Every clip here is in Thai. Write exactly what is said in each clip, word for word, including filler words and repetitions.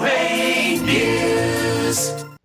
News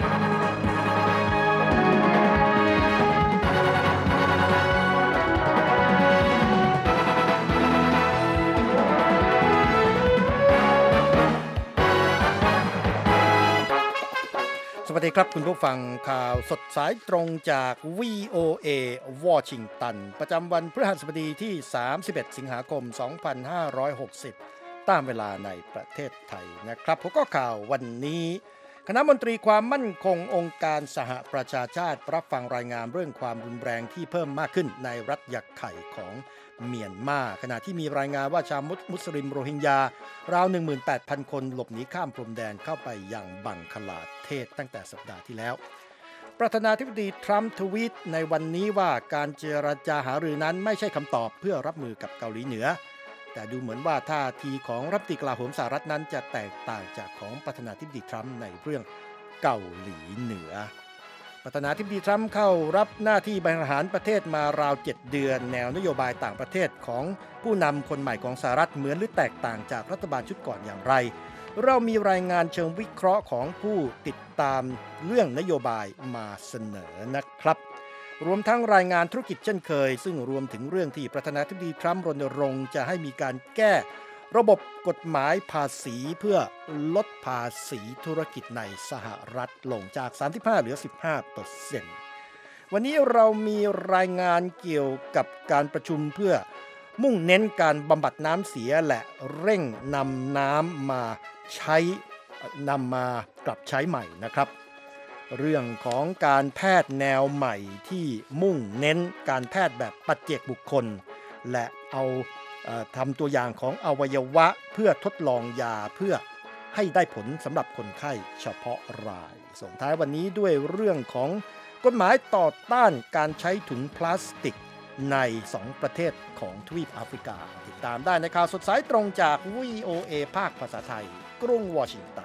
สวัสดีครับคุณผู้ฟังข่าวสดสายตรงจาก วี โอ เอ วอชิงตันประจำวันพฤหัสบดีที่สามสิบเอ็ดสิงหาคมสองพันห้าร้อยหกสิบตามเวลาในประเทศไทยนะครับผมก็ข่าววันนี้คณะมนตรีความมั่นคงองค์การสหประชาชาติรับฟังรายงานเรื่องความรุนแรงที่เพิ่มมากขึ้นในรัฐยักไข่ของเมียนมาขณะที่มีรายงานว่าชาวมุสลิมโรฮิงญาราว หนึ่งหมื่นแปดพัน คนหลบหนีข้ามพรมแดนเข้าไปยังบังคลาเทศตั้งแต่สัปดาห์ที่แล้วประธานาธิบดีทรัมป์ทวีตในวันนี้ว่าการเจรจาหารือนั้นไม่ใช่คำตอบเพื่อรับมือกับเกาหลีเหนือแต่ดูเหมือนว่าท่าทีของรัฐมนตรีกลาโหมสหรัฐนั้นจะแตกต่างจากของประธานาธิบดีทรัมป์ในเรื่องเกาหลีเหนือประธานาธิบดีทรัมป์เข้ารับหน้าที่บริหารประเทศมาราวเจ็ดเดือนแนวนโยบายต่างประเทศของผู้นำคนใหม่ของสหรัฐเหมือนหรือแตกต่างจากรัฐบาลชุดก่อนอย่างไรเรามีรายงานเชิงวิเคราะห์ของผู้ติดตามเรื่องนโยบายมาเสนอนะครับรวมทั้งรายงานธุรกิจเช่นเคยซึ่งรวมถึงเรื่องที่ประธานาธิบดีทรัมป์รณรงค์จะให้มีการแก้ระบบกฎหมายภาษีเพื่อลดภาษีธุรกิจในสหรัฐลงจากสามสิบห้าเหลือ สิบห้าเปอร์เซ็นต์ วันนี้เรามีรายงานเกี่ยวกับการประชุมเพื่อมุ่งเน้นการบำบัดน้ำเสียและเร่งนำน้ำมาใช้นำมากลับใช้ใหม่นะครับเรื่องของการแพทย์แนวใหม่ที่มุ่งเน้นการแพทย์แบบปัจเจกบุคคลและเอาเอ่อทำตัวอย่างของอวัยวะเพื่อทดลองยาเพื่อให้ได้ผลสำหรับคนไข้เฉพาะรายส่งท้ายวันนี้ด้วยเรื่องของกฎหมายต่อต้านการใช้ถุงพลาสติกในสองประเทศของทวีปแอฟริกาติดตามได้ในข่าวสดสายตรงจาก วี โอ เอ ภาคภาษาไทยกรุงวอชิงตัน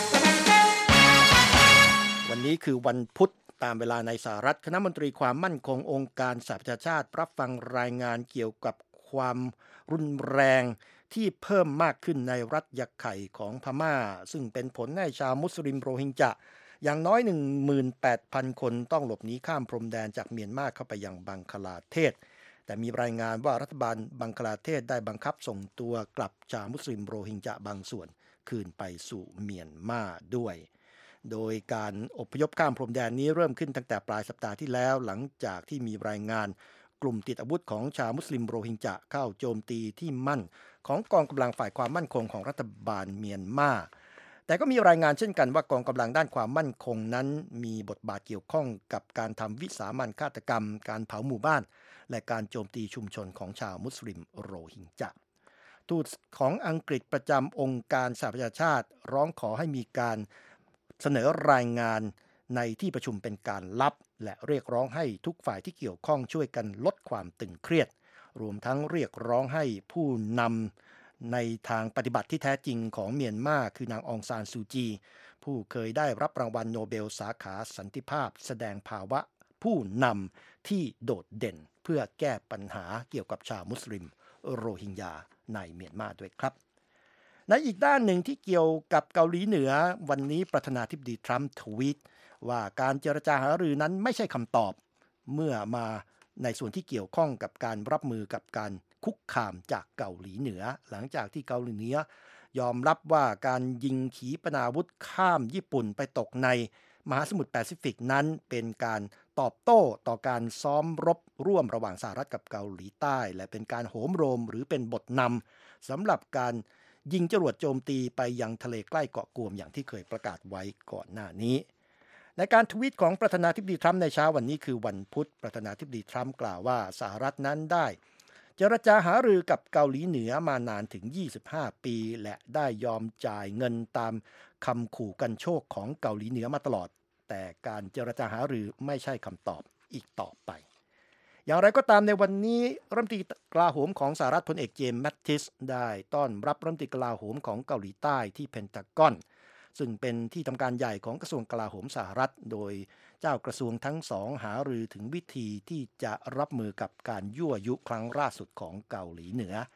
วันนี้คือวันพุธตามเวลาในสหรัฐคณะมนตรีความมั่นคงองค์การสหประชาชาติรับฟังรายงานเกี่ยวกับความรุนแรงที่เพิ่มมากขึ้นในรัฐยักไข่ของพม่าซึ่งเป็นผลให้ชาวมุสลิมโรฮิงญาอย่างน้อย หนึ่งหมื่นแปดพัน คนต้องหลบหนีข้ามพรมแดนจากเมียนมาเข้าไปยังบังคลาเทศแต่มีรายงานว่ารัฐบาลบังคลาเทศได้บังคับส่งตัวกลับชาวมุสลิมโรฮิงญาบางส่วนคืนไปสู่เมียนมาด้วยโดยการอพยพข้ามพรมแดนนี้เริ่มขึ้นตั้งแต่ปลายสัปดาห์ที่แล้วหลังจากที่มีรายงานกลุ่มติดอาวุธของชาวมุสลิมโรฮิงญาเข้าโจมตีที่มั่นของกองกำลังฝ่ายความมั่นคงของรัฐบาลเมียนมาแต่ก็มีรายงานเช่นกันว่ากองกำลังด้านความมั่นคงนั้นมีบทบาทเกี่ยวข้องกับการทำวิสามัญฆาตกรรมการเผาหมู่บ้านและการโจมตีชุมชนของชาวมุสลิมโรฮิงญาทูตของอังกฤษประจำองค์การสหประชาชาติร้องขอให้มีการเสนอรายงานในที่ประชุมเป็นการลับและเรียกร้องให้ทุกฝ่ายที่เกี่ยวข้องช่วยกันลดความตึงเครียดรวมทั้งเรียกร้องให้ผู้นำในทางปฏิบัติที่แท้จริงของเมียนมาคือนางองซานซูจีผู้เคยได้รับรางวัลโนเบลสาขาสันติภาพแสดงภาวะผู้นำที่โดดเด่นเพื่อแก้ปัญหาเกี่ยวกับชาวมุสลิมโรฮิงญาในเมียนมาด้วยครับในอีกด้านหนึ่งที่เกี่ยวกับเกาหลีเหนือวันนี้ประธานาธิบดีทรัมป์ทวีตว่าการเจรจาหารือนั้นไม่ใช่คำตอบเมื่อมาในส่วนที่เกี่ยวข้องกับการรับมือกับการคุกคามจากเกาหลีเหนือหลังจากที่เกาหลีเหนือยอมรับว่าการยิงขีปนาวุธข้ามญี่ปุ่นไปตกในมหาสมุทรแปซิฟิกนั้นเป็นการตอบโต้ต่อการซ้อมรบร่วมระหว่างสหรัฐกับเกาหลีใต้และเป็นการโหมโรงหรือเป็นบทนำสำหรับการยิงจรวดโจมตีไปยังทะเลใกล้เกาะกวมอย่างที่เคยประกาศไว้ก่อนหน้านี้ในการทวีตของประธานาธิบดีทรัมป์ในเช้าวันนี้คือวันพุธประธานาธิบดีทรัมป์กล่าวว่าสหรัฐนั้นได้เจรจาหารือกับเกาหลีเหนือมานานถึงยี่สิบห้าปีและได้ยอมจ่ายเงินตามคำขู่กันโชคของเกาหลีเหนือมาตลอดแต่การเจรจาหารือไม่ใช่คำตอบอีกต่อไปอย่างไรก็ตามในวันนี้รัฐมนตรีกลาโหมของสหรัฐพลเอกเจมส์แมตติสได้ต้อนรับรัฐมนตรีกลาโหมของเกาหลีใต้ที่เพนทากอนซึ่งเป็นที่ทำการใหญ่ของกระทรวงกลาโหมสหรัฐโดยเจ้ากระทรวงทั้งสองหารือถึงวิธีที่จะรับมือกับการยั่วยุครั้งล่าสุดของเกาหลีเหนือ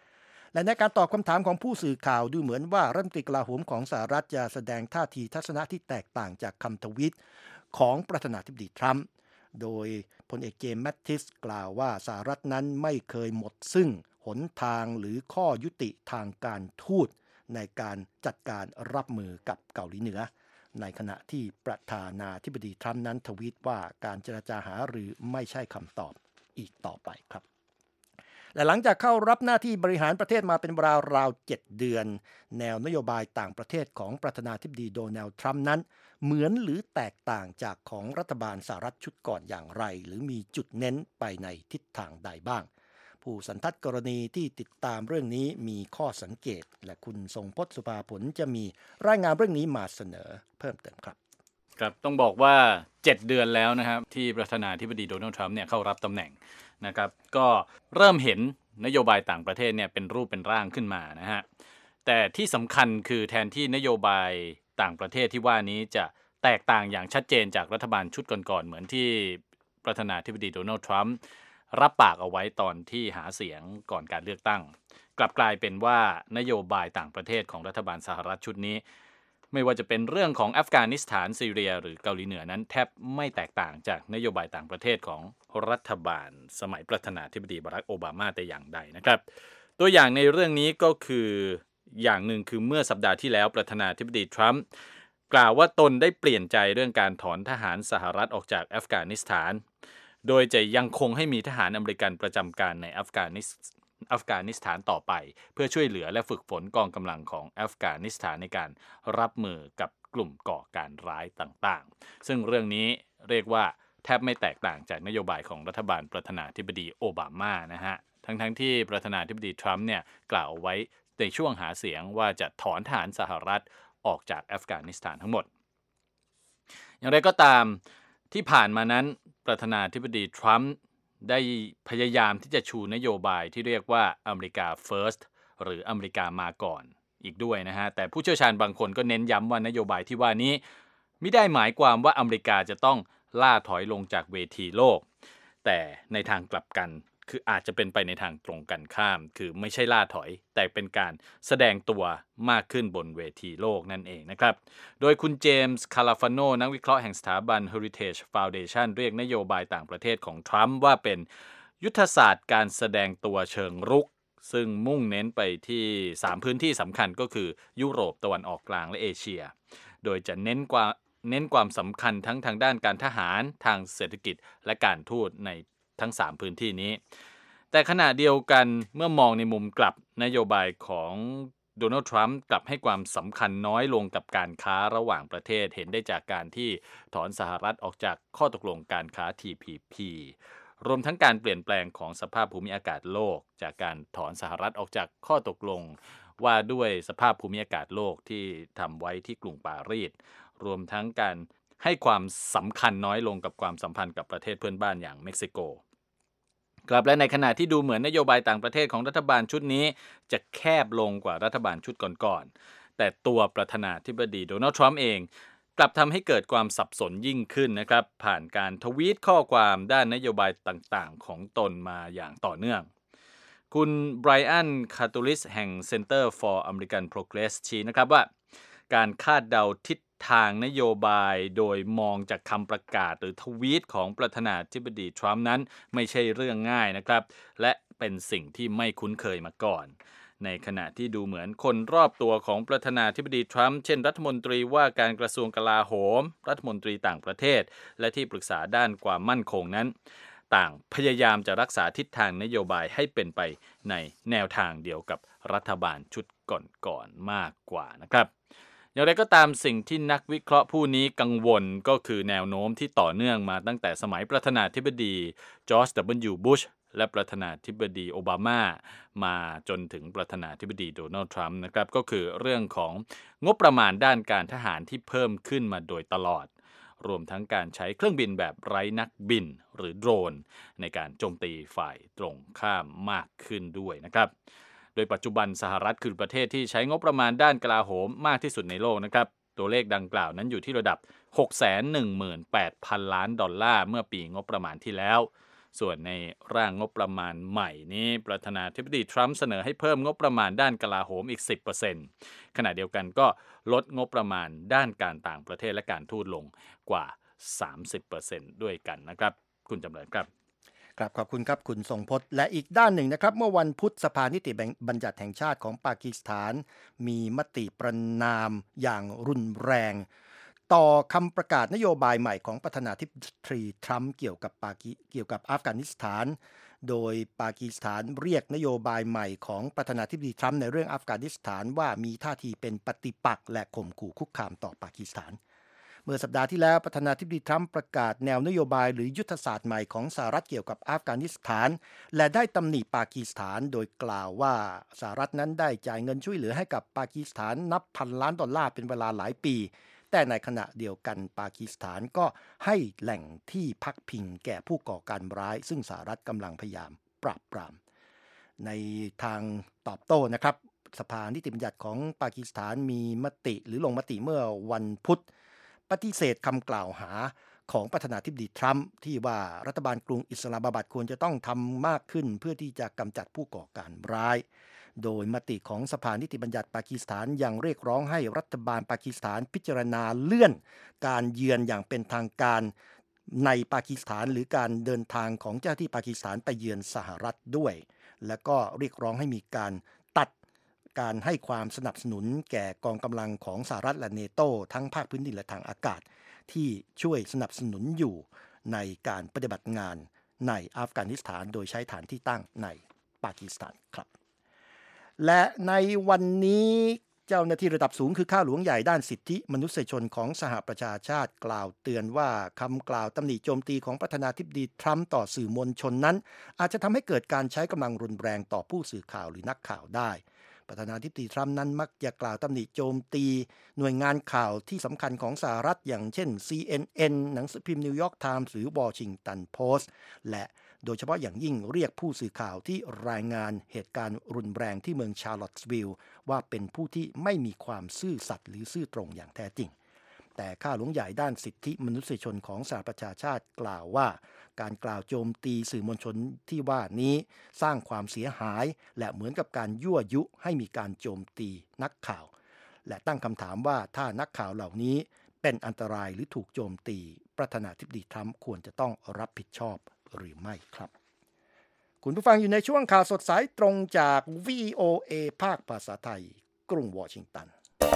และในการตอบคำถามของผู้สื่อข่าวดูเหมือนว่ารัฐมนตรีกลาโหมของสหรัฐจะแสดงท่าทีทัศนะที่แตกต่างจากคำทวีตของประธานาธิบดีทรัมป์โดยพลเอกเจมส์แมตติสกล่าวว่าสหรัฐนั้นไม่เคยหมดซึ่งหนทางหรือข้อยุติทางการทูตในการจัดการรับมือกับเกาหลีเหนือในขณะที่ประธานาธิบดีทรัมป์นั้นทวีตว่าการเจรจาหารือไม่ใช่คำตอบอีกต่อไปครับและหลังจากเข้ารับหน้าที่บริหารประเทศมาเป็นเวลาราวเจ็ดเดือนแนวนโยบายต่างประเทศของประธานาธิบดีโดนัลด์ทรัมป์นั้นเหมือนหรือแตกต่างจากของรัฐบาลสหรัฐชุดก่อนอย่างไรหรือมีจุดเน้นไปในทิศทางใดบ้างผู้สันทัดกรณีที่ติดตามเรื่องนี้มีข้อสังเกตและคุณทรงพจน์สุภาผลจะมีรายงานเรื่องนี้มาเสนอเพิ่มเติมครับครับต้องบอกว่าเจ็ดเดือนแล้วนะครับที่ประธานาธิบดีโดนัลด์ทรัมป์เนี่ยเข้ารับตำแหน่งนะครับก็เริ่มเห็นนโยบายต่างประเทศเนี่ยเป็นรูปเป็นร่างขึ้นมานะฮะแต่ที่สำคัญคือแทนที่นโยบายต่างประเทศที่ว่านี้จะแตกต่างอย่างชัดเจนจากรัฐบาลชุดก่อนๆเหมือนที่ประธานาธิบดีโดนัลด์ทรัมป์รับปากเอาไว้ตอนที่หาเสียงก่อนการเลือกตั้งกลับกลายเป็นว่านโยบายต่างประเทศของรัฐบาลสหรัฐชุดนี้ไม่ว่าจะเป็นเรื่องของอัฟกานิสถานซีเรียหรือเกาหลีเหนือนั้นแทบไม่แตกต่างจากนโยบายต่างประเทศของรัฐบาลสมัยประธานาธิบดีบารักโอบามาแต่อย่างใดนะครับตัวอย่างในเรื่องนี้ก็คืออย่างหนึ่งคือเมื่อสัปดาห์ที่แล้วประธานาธิบดีทรัมป์กล่าวว่าตนได้เปลี่ยนใจเรื่องการถอนทหารสหรัฐออกจากอัฟกานิสถานโดยจะยังคงให้มีทหารอเมริกันประจำการในอัฟกานิสอัฟกานิสถานต่อไปเพื่อช่วยเหลือและฝึกฝนกองกำลังของอัฟกานิสถานในการรับมือกับกลุ่มก่อการร้ายต่างๆซึ่งเรื่องนี้เรียกว่าแทบไม่แตกต่างจากนโยบายของรัฐบาลประธานาธิบดีโอบามานะฮะทั้งๆที่ประธานาธิบดีทรัมป์เนี่ยกล่าวไว้ในช่วงหาเสียงว่าจะถอนทหารสหรัฐออกจากอัฟกานิสถานทั้งหมดอย่างไรก็ตามที่ผ่านมานั้นประธานาธิบดีทรัมป์ได้พยายามที่จะชูนโยบายที่เรียกว่าอเมริกา First หรืออเมริกามาก่อนอีกด้วยนะฮะแต่ผู้เชี่ยวชาญบางคนก็เน้นย้ำว่านโยบายที่ว่านี้มิได้หมายความว่าอเมริกาจะต้องล่าถอยลงจากเวทีโลกแต่ในทางกลับกันคืออาจจะเป็นไปในทางตรงกันข้ามคือไม่ใช่ล่าถอยแต่เป็นการแสดงตัวมากขึ้นบนเวทีโลกนั่นเองนะครับโดยคุณเจมส์คาลาฟาโนนักวิเคราะห์แห่งสถาบัน Heritage Foundation เรียกนโยบายต่างประเทศของทรัมป์ว่าเป็นยุทธศาสตร์การแสดงตัวเชิงรุกซึ่งมุ่งเน้นไปที่สามพื้นที่สำคัญก็คือยุโรปตะวันออกกลางและเอเชียโดยจะเน้นกว่าเน้นความสำคัญทั้งทางด้านการทหารทางเศรษฐกิจและการทูตในทั้งสามพื้นที่นี้แต่ขณะเดียวกันเมื่อมองในมุมกลับนโยบายของโดนัลด์ทรัมป์กลับให้ความสำคัญน้อยลงกับการค้าระหว่างประเทศเห็นได้จากการที่ถอนสหรัฐออกจากข้อตกลงการค้า ที พี พี รวมทั้งการเปลี่ยนแปลงของสภาพภูมิอากาศโลกจากการถอนสหรัฐออกจากข้อตกลงว่าด้วยสภาพภูมิอากาศโลกที่ทำไว้ที่กรุงปารีสรวมทั้งการให้ความสำคัญน้อยลงกับความสัมพันธ์กับประเทศเพื่อนบ้านอย่างเม็กซิโกครับและในขณะที่ดูเหมือนนโยบายต่างประเทศของรัฐบาลชุดนี้จะแคบลงกว่ารัฐบาลชุดก่อนๆแต่ตัวประธานาธิบดีโดนัลด์ทรัมป์เองกลับทำให้เกิดความสับสนยิ่งขึ้นนะครับผ่านการทวีตข้อความด้านนโยบายต่างๆของตนมาอย่างต่อเนื่องคุณไบรอันคาตูลิสแห่ง Center for American Progress ชี้นะครับว่าการคาดเดาทิศทางนโยบายโดยมองจากคำประกาศหรือทวีตของประธานาธิบดีทรัมป์นั้นไม่ใช่เรื่องง่ายนะครับและเป็นสิ่งที่ไม่คุ้นเคยมาก่อนในขณะที่ดูเหมือนคนรอบตัวของประธานาธิบดีทรัมป์เช่นรัฐมนตรีว่าการกระทรวงกลาโหมรัฐมนตรีต่างประเทศและที่ปรึกษาด้านความมั่นคงนั้นต่างพยายามจะรักษาทิศทางนโยบายให้เป็นไปในแนวทางเดียวกับรัฐบาลชุดก่อนๆมากกว่านะครับอย่างไรก็ตามสิ่งที่นักวิเคราะห์ผู้นี้กังวลก็คือแนวโน้มที่ต่อเนื่องมาตั้งแต่สมัยประธานาธิบดีจอร์จ ดับเบิลยู บุชและประธานาธิบดีโอบามามาจนถึงประธานาธิบดีโดนัลด์ทรัมป์นะครับก็คือเรื่องของงบประมาณด้านการทหารที่เพิ่มขึ้นมาโดยตลอดรวมทั้งการใช้เครื่องบินแบบไร้นักบินหรือโดรนในการโจมตีฝ่ายตรงข้ามมากขึ้นด้วยนะครับโดยปัจจุบันสหรัฐคือประเทศที่ใช้งบประมาณด้านกลาโหมมากที่สุดในโลกนะครับตัวเลขดังกล่าวนั้นอยู่ที่ระดับ หกแสนหนึ่งหมื่นแปดพัน ล้านดอลลาร์เมื่อปีงบประมาณที่แล้วส่วนในร่างงบประมาณใหม่นี้ประธานาธิบดีทรัมป์เสนอให้เพิ่มงบประมาณด้านกลาโหมอีก สิบเปอร์เซ็นต์ ขณะเดียวกันก็ลดงบประมาณด้านการต่างประเทศและการทูตลงกว่า สามสิบเปอร์เซ็นต์ ด้วยกันนะครับคุณจำเริญครับครับขอบคุณครับคุณทรงพจน์และอีกด้านหนึ่งนะครับเมื่อวันพุธสภานิติบัญญัติแห่งชาติของปากีสถานมีมติประณามอย่างรุนแรงต่อคำประกาศนโยบายใหม่ของประธานาธิบดีทรัมป์เกี่ยวกับปากีเกี่ยวกับอัฟกานิสถานโดยปากีสถานเรียกนโยบายใหม่ของประธานาธิบดีทรัมป์ในเรื่องอัฟกานิสถานว่ามีท่าทีเป็นปฏิปักษ์และข่มขู่คุกคามต่อปากีสถานเมื่อสัปดาห์ที่แล้วประธานาธิบดีทรัมป์ประกาศแนวนโยบายหรือยุทธศาสตร์ใหม่ของสหรัฐเกี่ยวกับอัฟกานิสถานและได้ตำหนิปากีสถานโดยกล่าวว่าสหรัฐนั้นได้จ่ายเงินช่วยเหลือให้กับปากีสถานนับพันล้านดอลลาร์เป็นเวลาหลายปีแต่ในขณะเดียวกันปากีสถานก็ให้แหล่งที่พักพิงแก่ผู้ก่อการร้ายซึ่งสหรัฐกำลังพยายามปราบปรามในทางตอบโต้นะครับสภานิติบัญญัติของปากีสถานมีมติหรือลงมติเมื่อวันพุธปฏิเสธคำกล่าวหาของประธานาธิบดีทรัมป์ที่ว่ารัฐบาลกรุงอิสลามบัดควรจะต้องทำมากขึ้นเพื่อที่จะกำจัดผู้ก่อการร้ายโดยมติของสภานิติบัญญัติปากีสถานยังเรียกร้องให้รัฐบาลปากีสถานพิจารณาเลื่อนการเยือนอย่างเป็นทางการในปากีสถานหรือการเดินทางของเจ้าหน้าที่ปากีสถานไปเยือนสหรัฐด้วยและก็เรียกร้องให้มีการตัดการให้ความสนับสนุนแก่กองกำลังของสหรัฐและเนโตทั้งภาคพื้นดินและทางอากาศที่ช่วยสนับสนุนอยู่ในการปฏิบัติงานในอัฟกานิสถานโดยใช้ฐานที่ตั้งในปากีสถานครับและในวันนี้เจ้าหน้าที่ระดับสูงคือข้าหลวงใหญ่ด้านสิทธิมนุษยชนของสหประชาชาติกล่าวเตือนว่าคำกล่าวตำหนิโจมตีของประธานาธิบดีทรัมป์ต่อสื่อมวลชนนั้นอาจจะทำให้เกิดการใช้กำลังรุนแรงต่อผู้สื่อข่าวหรือนักข่าวได้ประธานาธิบดีทรัมป์นั้นมักจะกล่าวตำหนิโจมตีหน่วยงานข่าวที่สำคัญของสหรัฐอย่างเช่น ซี เอ็น เอ็น หนังสือพิมพ์นิวยอร์กไทมส์หรือวอชิงตันโพสต์และโดยเฉพาะอย่างยิ่งเรียกผู้สื่อข่าวที่รายงานเหตุการณ์รุนแรงที่เมืองชาร์ลอตส์วิลล์ว่าเป็นผู้ที่ไม่มีความซื่อสัตย์หรือซื่อตรงอย่างแท้จริงแต่ข้าหลวงใหญ่ด้านสิทธิมนุษยชนของสหประชาชาติกล่าวว่าการกล่าวโจมตีสื่อมวลชนที่ว่านี้สร้างความเสียหายและเหมือนกับการยั่วยุให้มีการโจมตีนักข่าวและตั้งคำถามว่าถ้านักข่าวเหล่านี้เป็นอันตรายหรือถูกโจมตีประธานาธิบดีทรัมป์ควรจะต้องรับผิดชอบหรือไม่ครับคุณผู้ฟังอยู่ในช่วงข่าวสดสายตรงจาก วี โอ เอ ภาคภาษาไทยกรุงวอชิงตัน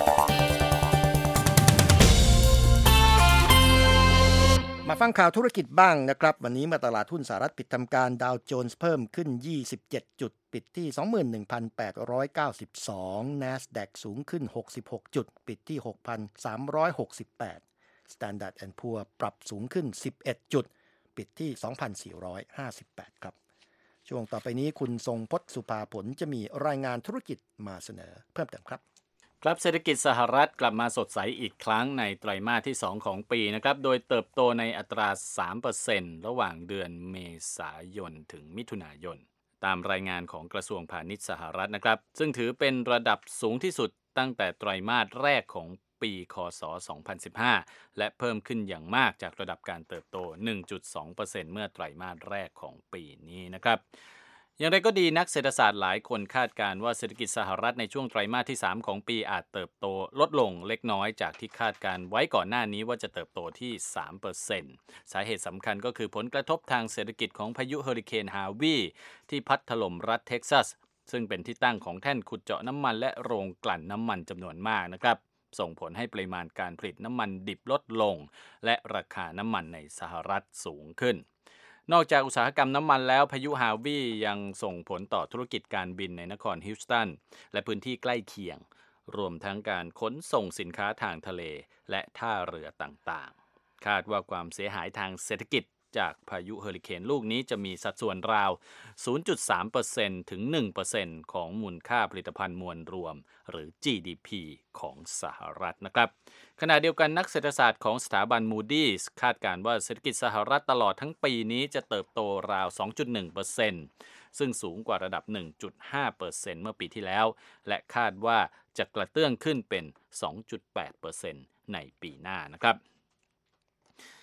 มาฟังข่าวธุรกิจบ้างนะครับวันนี้เมื่อตลาดหุ้นสหรัฐปิดทำการดาวโจนส์เพิ่มขึ้นยี่สิบเจ็ดจุดปิดที่ สองหมื่นหนึ่งพันแปดร้อยเก้าสิบสอง NASDAQ สูงขึ้นหกสิบหกจุดปิดที่ หกพันสามร้อยหกสิบแปด Standard แอนด์ Poor's ปรับสูงขึ้นสิบเอ็ดจุดปิดที่ สองพันสี่ร้อยห้าสิบแปด ครับช่วงต่อไปนี้คุณทรงพจน์สุภาผลจะมีรายงานธุรกิจมาเสนอเพิ่มเติมครับครับเศรษฐกิจสหรัฐกลับมาสดใสอีกครั้งในไตรมาสที่สองของปีนะครับโดยเติบโตในอัตรา สามเปอร์เซ็นต์ ระหว่างเดือนเมษายนถึงมิถุนายนตามรายงานของกระทรวงพาณิชย์สหรัฐนะครับซึ่งถือเป็นระดับสูงที่สุดตั้งแต่ไตรมาสแรกของปีค.ศ. สองพันสิบห้าและเพิ่มขึ้นอย่างมากจากระดับการเติบโต หนึ่งจุดสองเปอร์เซ็นต์ เมื่อไตรมาสแรกของปีนี้นะครับอย่างไรก็ดีนักเศรษฐศาสตร์หลายคนคาดการณ์ว่าเศรษฐกิจสหรัฐในช่วงไตรมาสที่สามของปีอาจเติบโตลดลงเล็กน้อยจากที่คาดการไว้ก่อนหน้านี้ว่าจะเติบโตที่ สามเปอร์เซ็นต์ สาเหตุสำคัญก็คือผลกระทบทางเศรษฐกิจของพายุเฮอริเคนฮาวีที่พัดถล่มรัฐเท็กซัสซึ่งเป็นที่ตั้งของแท่นขุดเจาะน้ำมันและโรงกลั่นน้ำมันจำนวนมากนะครับส่งผลให้ปริมาณการผลิตน้ำมันดิบลดลงและราคาน้ำมันในสหรัฐสูงขึ้นนอกจากอุตสาหกรรมน้ำมันแล้วพายุฮาวียังส่งผลต่อธุรกิจการบินในนครฮิวสตันและพื้นที่ใกล้เคียงรวมทั้งการขนส่งสินค้าทางทะเลและท่าเรือต่างๆคาดว่าความเสียหายทางเศรษฐกิจจากพายุเฮอริเคนลูกนี้จะมีสัดส่วนราว ศูนย์จุดสามเปอร์เซ็นต์ ถึง หนึ่งเปอร์เซ็นต์ ของมูลค่าผลิตภัณฑ์มวลรวมหรือ จี ดี พี ของสหรัฐนะครับขณะเดียวกันนักเศรษฐศาสตร์ของสถาบัน Moody's คาดการณ์ว่าเศรษฐกิจสหรัฐตลอดทั้งปีนี้จะเติบโตราว สองจุดหนึ่งเปอร์เซ็นต์ ซึ่งสูงกว่าระดับ หนึ่งจุดห้าเปอร์เซ็นต์ เมื่อปีที่แล้วและคาดว่าจะกระเตื้องขึ้นเป็น สองจุดแปดเปอร์เซ็นต์ ในปีหน้านะครับ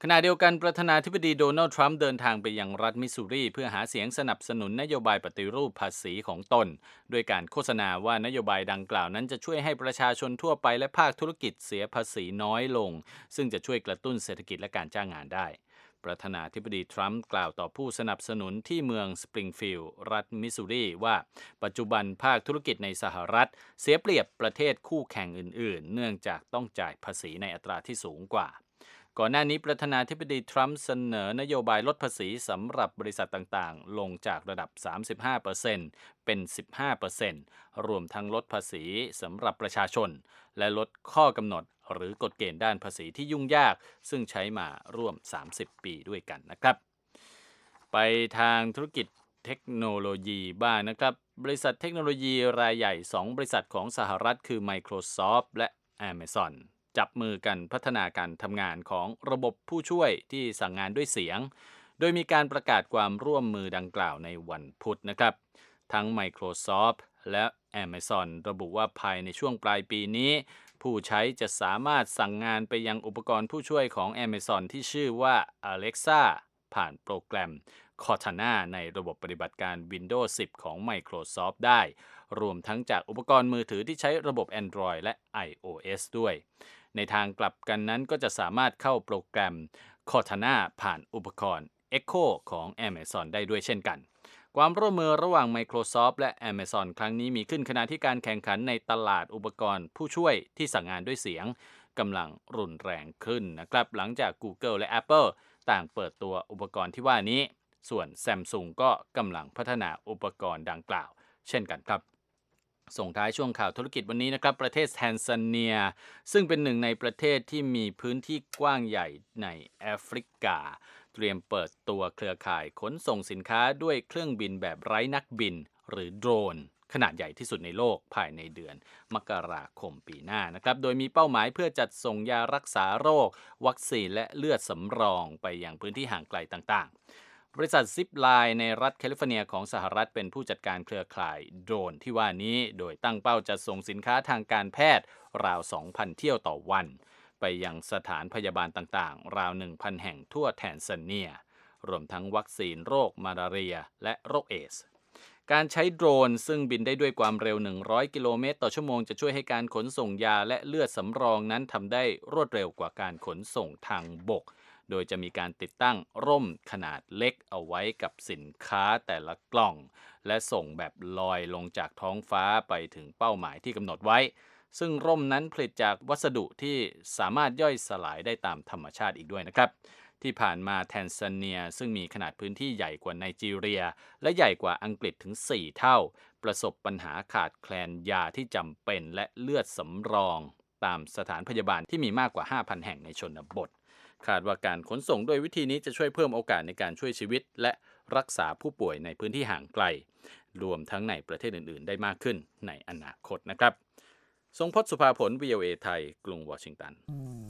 ขณะเดียวกันประธานาธิบดีโดนัลด์ทรัมป์เดินทางไปยังรัฐมิสซูรีเพื่อหาเสียงสนับสนุนนโยบายปฏิรูปภาษีของตนด้วยการโฆษณาว่านโยบายดังกล่าวนั้นจะช่วยให้ประชาชนทั่วไปและภาคธุรกิจเสียภาษีน้อยลงซึ่งจะช่วยกระตุ้นเศรษฐกิจและการจ้างงานได้ประธานาธิบดีทรัมป์กล่าวต่อผู้สนับสนุนที่เมืองสปริงฟิลด์รัฐมิสซูรีว่าปัจจุบันภาคธุรกิจในสหรัฐเสียเปรียบประเทศคู่แข่งอื่นๆเนื่องจากต้องจ่ายภาษีในอัตราที่สูงกว่าก่อนหน้านี้ประธานาธิบดีทรัมป์เสนอนโยบายลดภาษีสำหรับบริษัทต่างๆลงจากระดับ สามสิบห้าเปอร์เซ็นต์ เป็น สิบห้าเปอร์เซ็นต์ รวมทั้งลดภาษีสำหรับประชาชนและลดข้อกำหนดหรือกฎเกณฑ์ด้านภาษีที่ยุ่งยากซึ่งใช้มาร่วมสามสิบปีด้วยกันนะครับไปทางธุรกิจเทคโนโลยีบ้างนะครับบริษัทเทคโนโลยีรายใหญ่สองบริษัทของสหรัฐคือ Microsoft และ Amazonจับมือกันพัฒนาการทำงานของระบบผู้ช่วยที่สั่งงานด้วยเสียงโดยมีการประกาศความร่วมมือดังกล่าวในวันพุธนะครับทั้ง Microsoft และ Amazon ระบุว่าภายในช่วงปลายปีนี้ผู้ใช้จะสามารถสั่งงานไปยังอุปกรณ์ผู้ช่วยของ Amazon ที่ชื่อว่า Alexa ผ่านโปรแกรม Cortana ในระบบปฏิบัติการ Windows สิบ ของ Microsoft ได้รวมทั้งจากอุปกรณ์มือถือที่ใช้ระบบ Android และ iOS ด้วยในทางกลับกันนั้นก็จะสามารถเข้าโปรแกรม Cortana ผ่านอุปกรณ์ Echo ของ Amazon ได้ด้วยเช่นกันความร่วมมือระหว่าง Microsoft และ Amazon ครั้งนี้มีขึ้นขณะที่การแข่งขันในตลาดอุปกรณ์ผู้ช่วยที่สั่งงานด้วยเสียงกำลังรุนแรงขึ้นนะครับหลังจาก Google และ Apple ต่างเปิดตัวอุปกรณ์ที่ว่านี้ส่วน Samsung ก็กำลังพัฒนาอุปกรณ์ดังกล่าวเช่นกันครับส่งท้ายช่วงข่าวธุรกิจวันนี้นะครับประเทศแทนซาเนียซึ่งเป็นหนึ่งในประเทศที่มีพื้นที่กว้างใหญ่ในแอฟริกาเตรียมเปิดตัวเครือข่ายขนส่งสินค้าด้วยเครื่องบินแบบไร้นักบินหรือโดรนขนาดใหญ่ที่สุดในโลกภายในเดือนมกราคมปีหน้านะครับโดยมีเป้าหมายเพื่อจัดส่งยารักษาโรควัคซีนและเลือดสำรองไปยังพื้นที่ห่างไกลต่างๆบริษัทซิปไลน์ในรัฐแคลิฟอร์เนียของสหรัฐเป็นผู้จัดการเครือข่ายโดรนที่ว่านี้โดยตั้งเป้าจะส่งสินค้าทางการแพทย์ราว สองพัน เที่ยวต่อวันไปยังสถานพยาบาลต่างๆราว หนึ่งพัน แห่งทั่วแทนซาเนียรวมทั้งวัคซีนโรคมาลาเรียและโรคเอดส์การใช้โดรนซึ่งบินได้ด้วยความเร็วหนึ่งร้อยกิโลเมตรต่อชั่วโมงจะช่วยให้การขนส่งยาและเลือดสำรองนั้นทำได้รวดเร็วกว่าการขนส่งทางบกโดยจะมีการติดตั้งร่มขนาดเล็กเอาไว้กับสินค้าแต่ละกล่องและส่งแบบลอยลงจากท้องฟ้าไปถึงเป้าหมายที่กำหนดไว้ซึ่งร่มนั้นผลิตจากวัสดุที่สามารถย่อยสลายได้ตามธรรมชาติอีกด้วยนะครับที่ผ่านมาแทนซาเนียซึ่งมีขนาดพื้นที่ใหญ่กว่าไนจีเรียและใหญ่กว่าอังกฤษถึงสี่เท่าประสบปัญหาขาดแคลนยาที่จำเป็นและเลือดสำรองตามสถานพยาบาลที่มีมากกว่า ห้าพัน แห่งในชนบทคาดว่าการขนส่งด้วยวิธีนี้จะช่วยเพิ่มโอกาสในการช่วยชีวิตและรักษาผู้ป่วยในพื้นที่ห่างไกลรวมทั้งในประเทศอื่นๆได้มากขึ้นในอนาคตนะครับทรงพจน์สุภาผล วี โอ เอ ไทยกรุงวอชิงตัน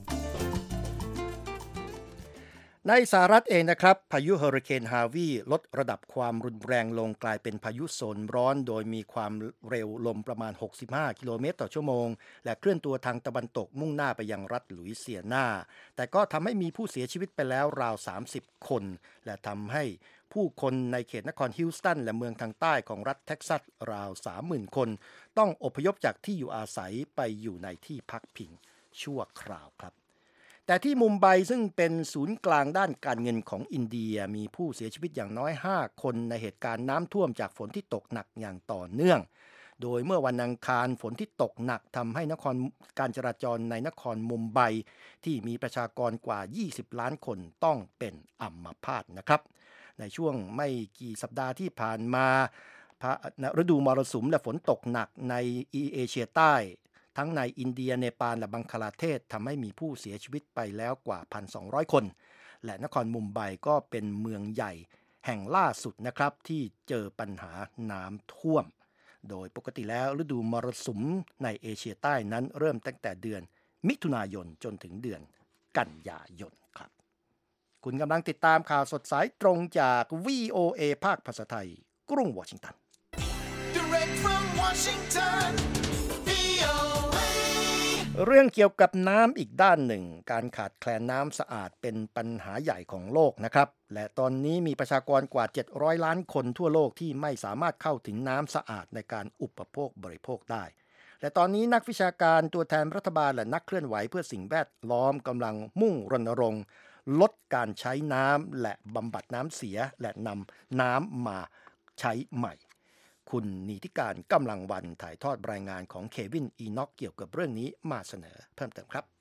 ในสหรัฐเองนะครับพายุเฮอริเคนฮาวีลดระดับความรุนแรงลงกลายเป็นพายุโซนร้อนโดยมีความเร็วลมประมาณหกสิบห้ากิโลเมตรต่อชั่วโมงและเคลื่อนตัวทางตะวันตกมุ่งหน้าไปยังรัฐหลุยเซียนาแต่ก็ทำให้มีผู้เสียชีวิตไปแล้วราวสามสิบคนและทำให้ผู้คนในเขตนครฮิวสตันและเมืองทางใต้ของรัฐเท็กซัสราว สามหมื่น คนต้องอพยพจากที่อยู่อาศัยไปอยู่ในที่พักพิงชั่วคราวครับแต่ที่มุมไบซึ่งเป็นศูนย์กลางด้านการเงินของอินเดียมีผู้เสียชีวิตอย่างน้อยห้าคนในเหตุการณ์น้ำท่วมจากฝนที่ตกหนักอย่างต่อเนื่องโดยเมื่อวันอังคารฝนที่ตกหนักทำให้นครการจราจรในนครมุมไบที่มีประชากรกว่ายี่สิบล้านคนต้องเป็นอัมพาตนะครับในช่วงไม่กี่สัปดาห์ที่ผ่านมาฤดูมรสุมและฝนตกหนักในเอเชียใต้ทั้งในอินเดียเนปาลและบังคลาเทศทำให้มีผู้เสียชีวิตไปแล้วกว่า หนึ่งพันสองร้อย คนและนครมุมไบก็เป็นเมืองใหญ่แห่งล่าสุดนะครับที่เจอปัญหาน้ำท่วมโดยปกติแล้วฤดูมรสุมในเอเชียใต้นั้นเริ่มตั้งแต่เดือนมิถุนายนจนถึงเดือนกันยายนครับคุณกำลังติดตามข่าวสดสายตรงจาก วี โอ เอ ภาคภาษาไทยกรุงวอชิงตัน Direct from Washington วี โอ เอเรื่องเกี่ยวกับน้ำอีกด้านหนึ่งการขาดแคลนน้ำสะอาดเป็นปัญหาใหญ่ของโลกนะครับและตอนนี้มีประชากรกว่าเจ็ดร้อยล้านคนทั่วโลกที่ไม่สามารถเข้าถึงน้ำสะอาดในการอุปโภคบริโภคได้และตอนนี้นักวิชาการตัวแทนรัฐบาลและนักเคลื่อนไหวเพื่อสิ่งแวดล้อมกำลังมุ่งรณรงค์ลดการใช้น้ำและบำบัดน้ำเสียและนำน้ำมาใช้ใหม่คุณนิติการกำลังวันถ่ายทอดรายงานของเควินอีน็อกเกี่ยวกับเรื่องนี้มาเสนอเพิ่มเติมครับ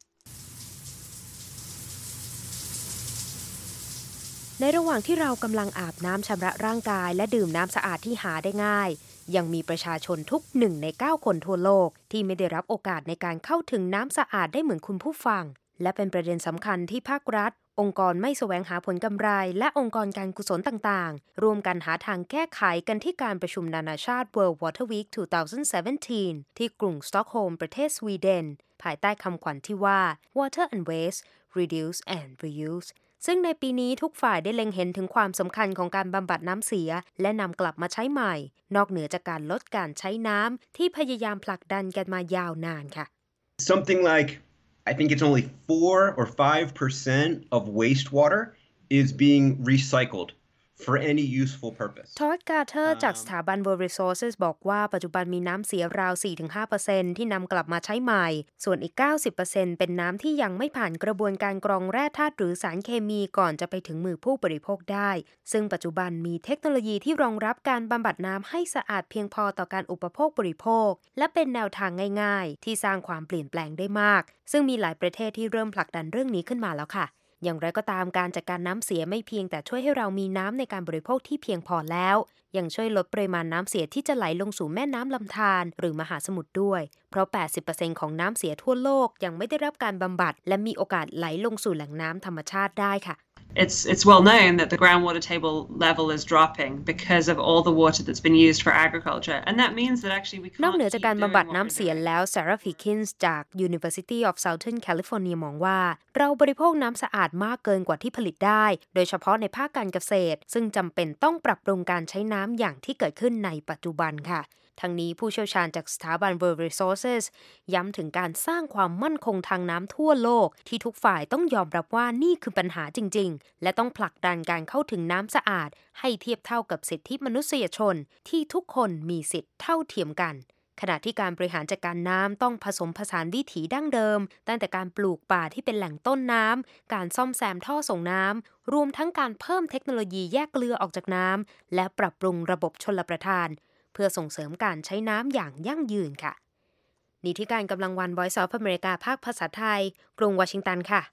ในระหว่างที่เรากำลังอาบน้ำชำระร่างกายและดื่มน้ำสะอาดที่หาได้ง่ายยังมีประชาชนทุกหนึ่งในเก้าคนทั่วโลกที่ไม่ได้รับโอกาสในการเข้าถึงน้ำสะอาดได้เหมือนคุณผู้ฟังและเป็นประเด็นสำคัญที่ภาครัฐองค์กรไม่แสวงหาผลกำไรและองค์กรการกุศลต่างๆร่วมกันหาทางแก้ไขกันที่การประชุมนานาชาติ World Water Week สองพันสิบเจ็ด ที่กรุงสต็อกโฮล์มประเทศสวีเดนภายใต้คำขวัญที่ว่า Water and Waste Reduce and Reuse ซึ่งในปีนี้ทุกฝ่ายได้เล็งเห็นถึงความสำคัญของการบำบัดน้ำเสียและนำกลับมาใช้ใหม่นอกเหนือจากการลดการใช้น้ำที่พยายามผลักดันกันมายาวนานค่ะ Something like I think it's only four or five percent of wastewater is being recycled for any useful purpose. Todd Carter จากสถาบัน World Resources บอกว่าปัจจุบันมีน้ำเสียราว สี่ถึงห้าเปอร์เซ็นต์ ที่นำกลับมาใช้ใหม่ส่วนอีก เก้าสิบเปอร์เซ็นต์ เป็นน้ำที่ยังไม่ผ่านกระบวนการกรองแร่ธาตุหรือสารเคมีก่อนจะไปถึงมือผู้บริโภคได้ซึ่งปัจจุบันมีเทคโนโลยีที่รองรับการบำบัดน้ำให้สะอาดเพียงพอต่อการอุปโภคบริโภคและเป็นแนวทางง่ายๆที่สร้างความเปลี่ยนแปลงได้มากซึ่งมีหลายประเทศที่เริ่มผลักดันเรื่องนี้ขึ้นมาแล้วค่ะอย่างไรก็ตามการจัดการน้ำเสียไม่เพียงแต่ช่วยให้เรามีน้ำในการบริโภคที่เพียงพอแล้วยังช่วยลดปริมาณน้ำเสียที่จะไหลลงสู่แม่น้ำลำธารหรือมหาสมุทรด้วยเพราะ แปดสิบเปอร์เซ็นต์ ของน้ำเสียทั่วโลกยังไม่ได้รับการบำบัดและมีโอกาสไหลลงสู่แหล่งน้ำธรรมชาติได้ค่ะ It's it's well known that the groundwater table level is dropping because of all the water that's been used for agriculture, and that means that actually we can't. นอกเหนือจากการบำบัดน้ำเสียแล้ว Sarah Pickens จาก University of Southern California มองว่าเราบริโภคน้ำสะอาดมากเกินกว่าที่ผลิตได้โดยเฉพาะในภาคการเกษตรซึ่งจำเป็นต้องปรับปรุงการใช้น้ำอย่างที่เกิดขึ้นในปัจจุบันค่ะทั้งนี้ผู้เชี่ยวชาญจากสถาบัน World Resources ย้ำถึงการสร้างความมั่นคงทางน้ำทั่วโลกที่ทุกฝ่ายต้องยอมรับว่านี่คือปัญหาจริงๆและต้องผลักดันการเข้าถึงน้ำสะอาดให้เทียบเท่ากับสิทธิมนุษยชนที่ทุกคนมีสิทธิเท่าเทียมกันขณะที่การบริหารจัดการน้ำต้องผสมผสานวิถีดั้งเดิมตั้งแต่การปลูกป่าที่เป็นแหล่งต้นน้ำการซ่อมแซมท่อส่งน้ำรวมทั้งการเพิ่มเทคโนโลยีแยกเกลือออกจากน้ำและปรับปรุงระบบชลประทานเพื่อส่งเสริมการใช้น้ำอย่างยั่งยืนค่ะนิติการกำลังวัน Voice of America ภาคภาษาไทยกรุงวอชิงตันค่ะ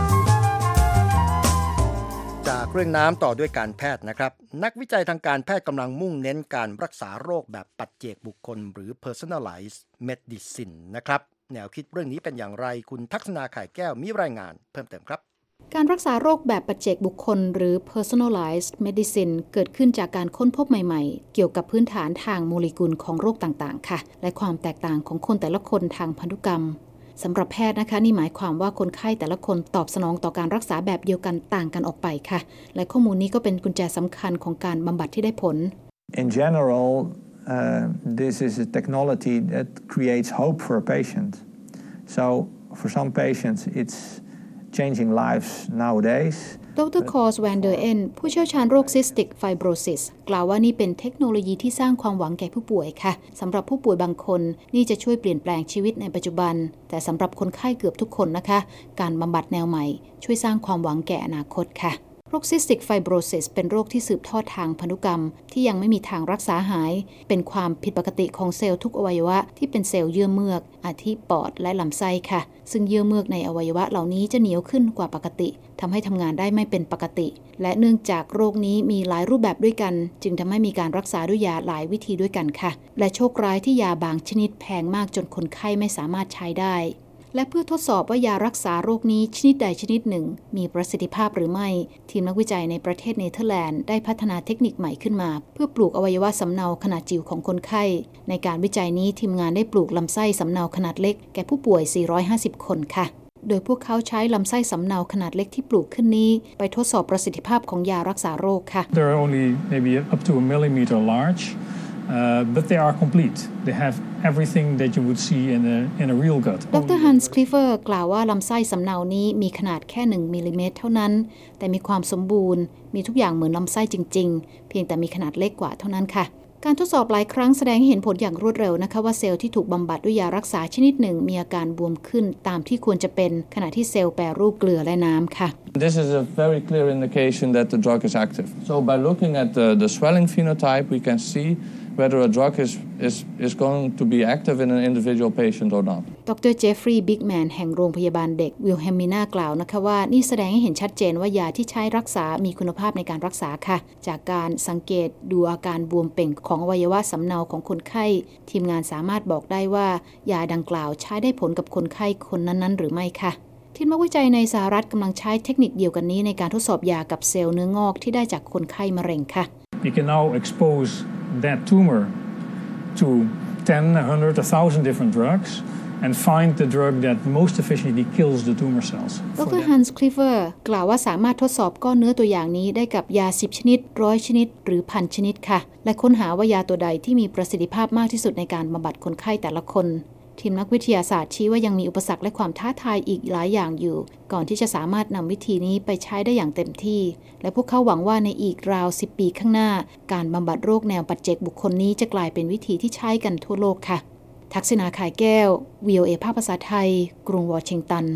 จากเรื่องน้ำต่อด้วยการแพทย์นะครับนักวิจัยทางการแพทย์กำลังมุ่งเน้นการรักษาโรคแบบปัจเจกบุคคลหรือ personalized medicine นะครับแนวคิดเรื่องนี้เป็นอย่างไรคุณทักษณาข่ายแก้วมีรายงานเพิ่มเติมครับการรักษาโรคแบบปัจเจกบุคคลหรือ personalized medicine เกิดขึ้นจากการค้นพบใหม่ๆเกี่ยวกับพื้นฐานทางโมเลกุลของโรคต่างๆค่ะและความแตกต่างของคนแต่ละคนทางพันธุกรรมสำหรับแพทย์นะคะนี่หมายความว่าคนไข้แต่ละคนตอบสนองต่อการรักษาแบบเดียวกันต่างกันออกไปค่ะและข้อมูลนี้ก็เป็นกุญแจสำคัญของการบำบัดที่ได้ผล In general, uh, this is a technology that creates hope for a patient. So for some patients, it's changing lives nowadays. ดร. Kors van der En ผู้เชี่ยวชาญโรคซิสติกไฟโบรซิสกล่าวว่านี่เป็นเทคโนโลยีที่สร้างความหวังแก่ผู้ป่วยค่ะสำหรับผู้ป่วยบางคนนี่จะช่วยเปลี่ยนแปลงชีวิตในปัจจุบันแต่สำหรับคนไข้เกือบทุกคนนะคะการบำบัดแนวใหม่ช่วยสร้างความหวังแก่อนาคตค่ะโรคซิสติกไฟโบรซิสเป็นโรคที่สืบทอดทางพันธุกรรมที่ยังไม่มีทางรักษาหายเป็นความผิดปกติของเซลล์ทุกอวัยวะที่เป็นเซลล์เยื่อเมือกอาทิปอดและลำไส้ค่ะซึ่งเยื่อเมือกในอวัยวะเหล่านี้จะเหนียวขึ้นกว่าปกติทำให้ทำงานได้ไม่เป็นปกติและเนื่องจากโรคนี้มีหลายรูปแบบด้วยกันจึงทำให้มีการรักษาด้วยยาหลายวิธีด้วยกันค่ะและโชคร้ายที่ยาบางชนิดแพงมากจนคนไข้ไม่สามารถใช้ได้และเพื่อทดสอบว่ายารักษาโรคนี้ชนิดใดชนิดหนึ่งมีประสิทธิภาพหรือไม่ทีมนักวิจัยในประเทศเนเธอร์แลนด์ได้พัฒนาเทคนิคใหม่ขึ้นมาเพื่อปลูกอวัยวะสำเนาขนาดจิ๋วของคนไข้ในการวิจัยนี้ทีมงานได้ปลูกลำไส้สำเนาขนาดเล็กแก่ผู้ป่วยสี่ร้อยห้าสิบคนค่ะโดยพวกเขาใช้ลำไส้สำเนาขนาดเล็กที่ปลูกขึ้นนี้ไปทดสอบประสิทธิภาพของยารักษาโรคค่ะ They're only maybe up to a millimeter large, uh, but they are complete. They have everything that you would see in a in a real gut ดรฮันส์คลิเฟอร์กล่าวว่าลำไส้สำเนานี้มีขนาดแค่หนึ่งมิลลิเมตรเท่านั้นแต่มีความสมบูรณ์มีทุกอย่างเหมือนลำไส้จริงๆเพียงแต่มีขนาดเล็กกว่าเท่านั้นค่ะการทดสอบหลายครั้งแสดงให้เห็นผลอย่างรวดเร็วนะคะว่าเซลล์ที่ถูกบำบัดด้วยยารักษาชนิดหนึ่งมีอาการบวมขึ้นตามที่ควรจะเป็นขณะที่เซลล์แปรรูปเกลือและน้ำค่ะ This is a very clear indication that the drug is active. So by looking at the, the swelling phenotype, we can see whether a drug is, is, is going to be active in an individual patient or not. ดรเจฟฟรีย์ บิ๊กแมนแห่งโรงพยาบาลเด็กวิลเฮมิน่ากล่าวนะคะว่านี่แสดงให้เห็นชัดเจนว่ายาที่ใช้รักษามีคุณภาพในการรักษาค่ะจากการสังเกตดูอาการบวมเป่งของอวัยวะสำเนาของคนไข้ทีมงานสามารถบอกได้ว่ายาดังกล่าวใช้ได้ผลกับคนไข้คนนั้นๆหรือไม่ค่ะทีมนักวิจัยในสหรัฐกำลังใช้เทคนิคเดียวกันนี้ในการทดสอบยากับเซลล์เนื้องอกที่ได้จากคนไข้มะเร็งค่ะ You can now expose that tumor to ten, one hundred, one thousand different drugs and find the drug that most efficiently kills the tumor cells. ดรฮันส์คลิเฟอร์กล่าวว่าสามารถทดสอบก้อนเนื้อตัวอย่างนี้ได้กับยาสิบชนิดร้อยชนิดหรือพันชนิดค่ะและค้นหาว่ายาตัวใดที่มีประสิทธิภาพมากที่สุดในการบำบัดคนไข้แต่ละคนทีมนักวิทยาศาสตร์ชี้ว่ายังมีอุปสรรคและความท้าทายอีกหลายอย่างอยู่ก่อนที่จะสามารถนำวิธีนี้ไปใช้ได้อย่างเต็มที่และพวกเขาหวังว่าในอีกราวสิบปีข้างหน้าการบำบัดโรคแนวปัจเจกบุคคลนี้จะกลายเป็นวิธีที่ใช้กันทั่วโลกค่ะทักษิณาข่ายแก้ว วี โอ เอ ภาคภาษาไทยกรุงวอชิงตัน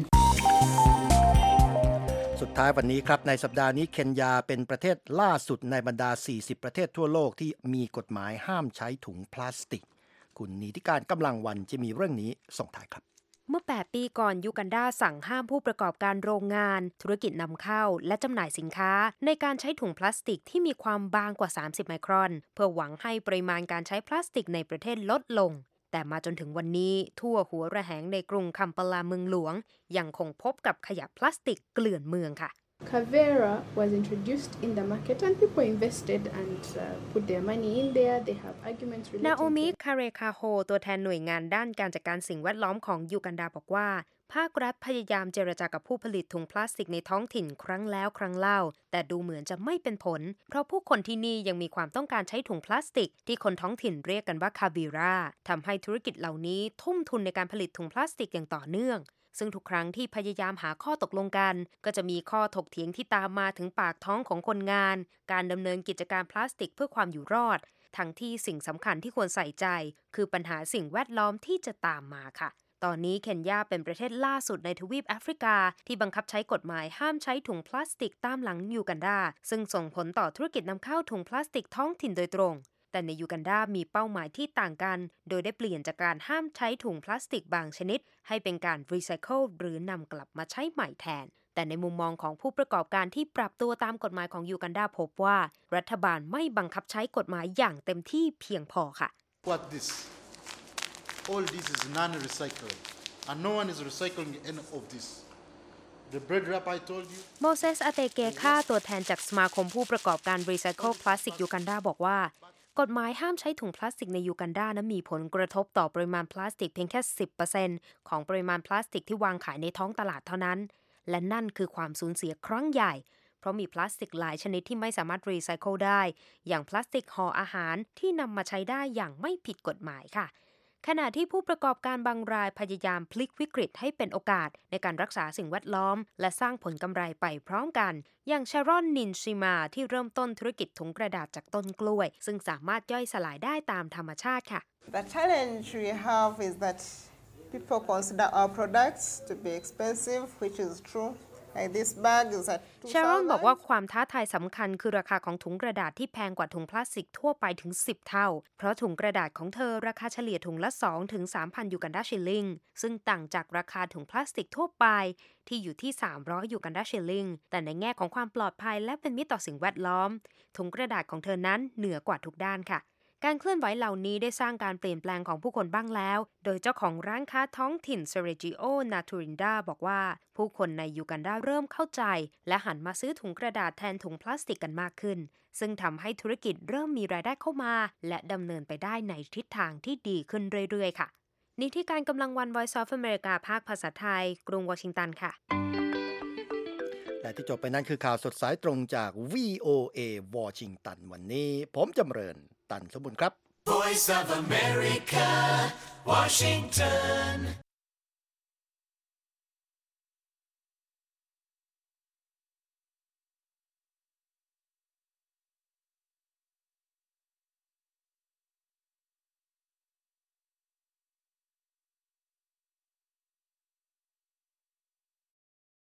สุดท้ายวันนี้ครับในสัปดาห์นี้เคนยาเป็นประเทศล่าสุดในบรรดาสี่สิบประเทศทั่วโลกที่มีกฎหมายห้ามใช้ถุงพลาสติกคุณนิติการกำลังวันจะมีเรื่องนี้ส่งท้ายครับเมื่อแปดปีก่อนยูกันดาสั่งห้ามผู้ประกอบการโรงงานธุรกิจนำเข้าและจำหน่ายสินค้าในการใช้ถุงพลาสติกที่มีความบางกว่าสามสิบไมครอนเพื่อหวังให้ปริมาณการใช้พลาสติกในประเทศลดลงแต่มาจนถึงวันนี้ทั่วหัวระแหงในกรุงคัมปาลาเมืองหลวงยังคงพบกับขยะพลาสติกเกลื่อนเมืองค่ะ Kavera was introduced in the market and people invested and uh, put their money in there. They have arguments related to นาโอมิ คาเรคาโฮตัวแทนหน่วยงานด้านการจัดการสิ่งแวดล้อมของยูกันดาบอกว่าภาครัฐพยายามเจรจากับผู้ผลิตถุงพลาสติกในท้องถิ่นครั้งแล้วครั้งเล่าแต่ดูเหมือนจะไม่เป็นผลเพราะผู้คนที่นี่ยังมีความต้องการใช้ถุงพลาสติกที่คนท้องถิ่นเรียกกันว่าคาบิราทำให้ธุรกิจเหล่านี้ทุ่มทุนในการผลิตถุงพลาสติกอย่างต่อเนื่องซึ่งทุกครั้งที่พยายามหาข้อตกลงกันก็จะมีข้อถกเถียงที่ตามมาถึงปากท้องของคนงานการดำเนินกิจการพลาสติกเพื่อความอยู่รอดทั้งที่สิ่งสำคัญที่ควรใส่ใจคือปัญหาสิ่งแวดล้อมที่จะตามมาค่ะตอนนี้เคนยาเป็นประเทศล่าสุดในทวีปแอฟริกาที่บังคับใช้กฎหมายห้ามใช้ถุงพลาสติกตามหลังยูกันดาซึ่งส่งผลต่อธุรกิจนำเข้าถุงพลาสติกท้องถิ่นโดยตรงแต่ในยูกันดามีเป้าหมายที่ต่างกันโดยได้เปลี่ยนจากการห้ามใช้ถุงพลาสติกบางชนิดให้เป็นการรีไซเคิลหรือนำกลับมาใช้ใหม่แทนแต่ในมุมมองของผู้ประกอบการที่ปรับตัวตามกฎหมายของยูกันดาพบว่ารัฐบาลไม่บังคับใช้กฎหมายอย่างเต็มที่เพียงพอค่ะ What this? All this is non-recycling and no one is recycling any of this. โมเซส อาเตเกค่าตัวแทนจากสมาคมผู้ประกอบการรีไซเคิลพลาสติกยูกันดาบอกว่ากฎหมายห้ามใช้ถุงพลาสติกในยูกันดานั้นมีผลกระทบต่อปริมาณพลาสติกเพียงแค่ สิบเปอร์เซ็นต์ ของปริมาณพลาสติกที่วางขายในท้องตลาดเท่านั้นและนั่นคือความสูญเสียครั้งใหญ่เพราะมีพลาสติกหลายชนิดที่ไม่สามารถรีไซเคิลได้อย่างพลาสติกห่ออาหารที่นำมาใช้ได้อย่างไม่ผิดกฎหมายค่ะขณะที่ผู้ประกอบการบางรายพยายามพลิกวิกฤตให้เป็นโอกาสในการรักษาสิ่งแวดล้อมและสร้างผลกำไรไปพร้อมกันอย่างชารอน นินชิมาที่เริ่มต้นธุรกิจถุงกระดาษจากต้นกล้วยซึ่งสามารถย่อยสลายได้ตามธรรมชาติค่ะ The challenge we have is that people consider our products to be expensive, which is true.Like this bag is at ชารอนบอกว่าความท้าทายสำคัญคือราคาของถุงกระดาษที่แพงกว่าถุงพลาสติกทั่วไปถึงสิบเท่าเพราะถุงกระดาษของเธอราคาเฉลี่ยถุงละ สองถึงสามพัน ยูกันดาชิลลิงซึ่งต่างจากราคาถุงพลาสติกทั่วไปที่อยู่ที่สามร้อยยูกันดาชิลลิงแต่ในแง่ของความปลอดภัยและเป็นมิตรต่อสิ่งแวดล้อมถุงกระดาษของเธอนั้นเหนือกว่าทุกด้านค่ะการเคลื่อนไหวเหล่านี้ได้สร้างการเปลี่ยนแปลงของผู้คนบ้างแล้วโดยเจ้าของร้านค้าท้องถิ่นเซเรจิโอ นาทูรินดาบอกว่าผู้คนในยูกันดาเริ่มเข้าใจและหันมาซื้อถุงกระดาษแทนถุงพลาสติกกันมากขึ้นซึ่งทำให้ธุรกิจเริ่มมีรายได้เข้ามาและดำเนินไปได้ในทิศทางที่ดีขึ้นเรื่อยๆค่ะนี่ที่การกำลังวัน Voice of America ภาคภาษาไทยกรุงวอชิงตันค่ะและที่จบไปนั้นคือข่าวสดสายตรงจาก วี โอ เอ วอชิงตันวันนี้ผมจำเริญตันสมบุญครับ Voice of America, Washington